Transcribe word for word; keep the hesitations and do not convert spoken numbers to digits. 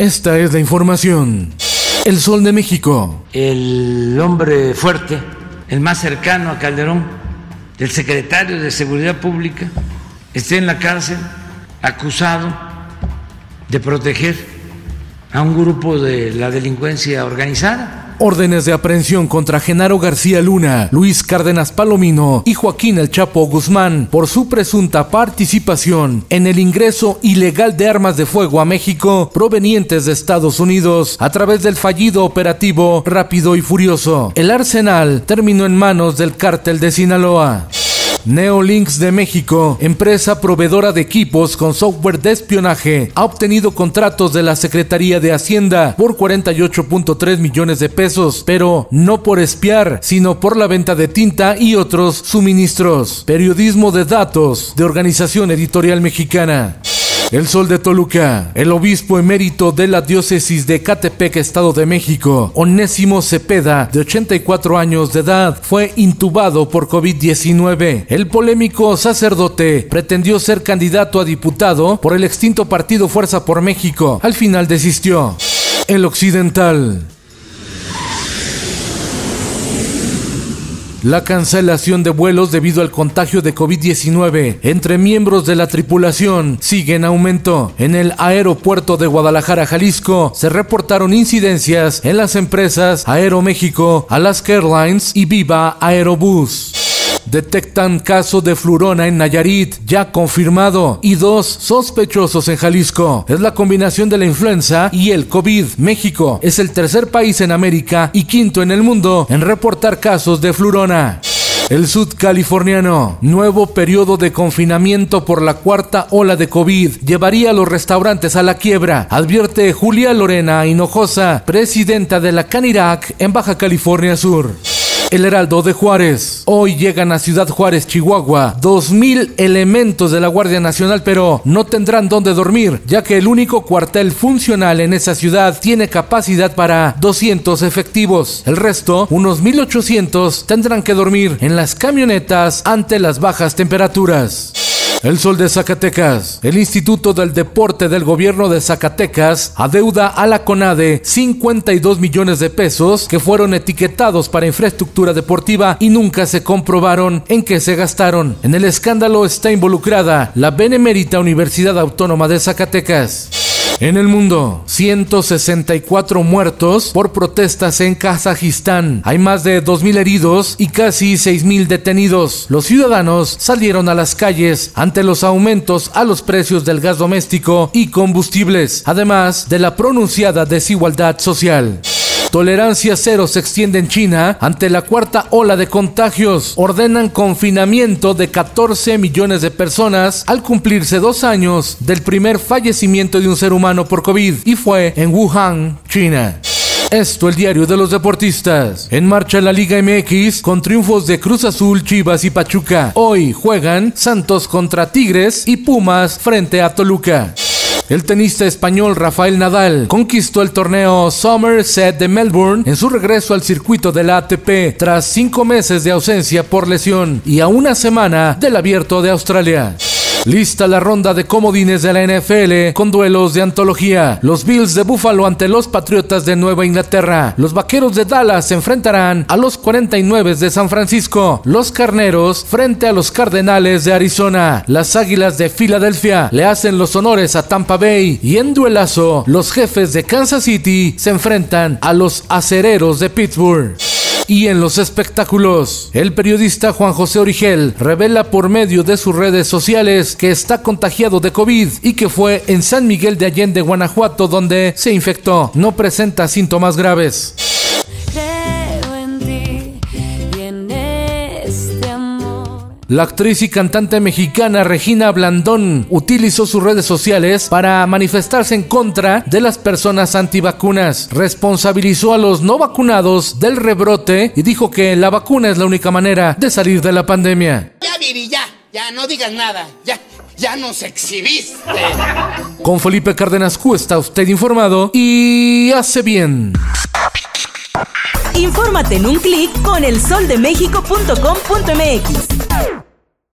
Esta es la información. El Sol de México. El hombre fuerte, el más cercano a Calderón, el secretario de Seguridad Pública, está en la cárcel acusado de proteger a un grupo de la delincuencia organizada. Órdenes de aprehensión contra Genaro García Luna, Luis Cárdenas Palomino y Joaquín El Chapo Guzmán por su presunta participación en el ingreso ilegal de armas de fuego a México provenientes de Estados Unidos a través del fallido operativo Rápido y Furioso. El arsenal terminó en manos del cártel de Sinaloa. Neolinks de México, empresa proveedora de equipos con software de espionaje, ha obtenido contratos de la Secretaría de Hacienda por cuarenta y ocho punto tres millones de pesos, pero no por espiar, sino por la venta de tinta y otros suministros. Periodismo de datos de Organización Editorial Mexicana. El Sol de Toluca. El obispo emérito de la diócesis de Ecatepec, Estado de México, Onésimo Cepeda, de ochenta y cuatro años de edad, fue intubado por COVID diecinueve. El polémico sacerdote pretendió ser candidato a diputado por el extinto partido Fuerza por México. Al final desistió. El Occidental. La cancelación de vuelos debido al contagio de COVID diecinueve entre miembros de la tripulación sigue en aumento. En el aeropuerto de Guadalajara, Jalisco, se reportaron incidencias en las empresas Aeroméxico, Alaska Airlines y Viva Aerobús. Detectan caso de flurona en Nayarit, ya confirmado, y dos sospechosos en Jalisco. Es la combinación de la influenza y el COVID. México es el tercer país en América y quinto en el mundo en reportar casos de flurona. El sudcaliforniano. Nuevo periodo de confinamiento por la cuarta ola de COVID llevaría a los restaurantes a la quiebra, advierte Julia Lorena Hinojosa, presidenta de la Canirac en Baja California Sur. El Heraldo de Juárez. Hoy llegan a Ciudad Juárez, Chihuahua, dos mil elementos de la Guardia Nacional, pero no tendrán dónde dormir, ya que el único cuartel funcional en esa ciudad tiene capacidad para doscientos efectivos. El resto, unos mil ochocientos, tendrán que dormir en las camionetas ante las bajas temperaturas. El Sol de Zacatecas. El Instituto del Deporte del Gobierno de Zacatecas adeuda a la CONADE cincuenta y dos millones de pesos que fueron etiquetados para infraestructura deportiva y nunca se comprobaron en qué se gastaron. En el escándalo está involucrada la Benemérita Universidad Autónoma de Zacatecas. En el mundo, ciento sesenta y cuatro muertos por protestas en Kazajistán. Hay más de dos mil heridos y casi seis mil detenidos. Los ciudadanos salieron a las calles ante los aumentos a los precios del gas doméstico y combustibles, además de la pronunciada desigualdad social. Tolerancia cero se extiende en China ante la cuarta ola de contagios. Ordenan confinamiento de catorce millones de personas al cumplirse dos años del primer fallecimiento de un ser humano por COVID, y fue en Wuhan, China. Esto, el diario de los deportistas. En marcha la Liga M X con triunfos de Cruz Azul, Chivas y Pachuca. Hoy juegan Santos contra Tigres y Pumas frente a Toluca. El tenista español Rafael Nadal conquistó el torneo Somerset de Melbourne en su regreso al circuito de la A T P tras cinco meses de ausencia por lesión y a una semana del Abierto de Australia. Lista la ronda de comodines de la N F L con duelos de antología. Los Bills de Buffalo ante los Patriotas de Nueva Inglaterra. Los Vaqueros de Dallas se enfrentarán a los cuarenta y nueve de San Francisco. Los Carneros frente a los Cardenales de Arizona. Las Águilas de Filadelfia le hacen los honores a Tampa Bay. Y en duelazo, los Jefes de Kansas City se enfrentan a los Acereros de Pittsburgh. Y en los espectáculos, el periodista Juan José Origel revela por medio de sus redes sociales que está contagiado de COVID y que fue en San Miguel de Allende, Guanajuato, donde se infectó. No presenta síntomas graves. La actriz y cantante mexicana Regina Blandón utilizó sus redes sociales para manifestarse en contra de las personas antivacunas. Responsabilizó a los no vacunados del rebrote y dijo que la vacuna es la única manera de salir de la pandemia. Ya, Viri, ya, ya, no digas nada, ya, ya nos exhibiste. Con Felipe Cárdenas Q está usted informado y hace bien. Infórmate en un clic con el sol de méxico punto com punto m x.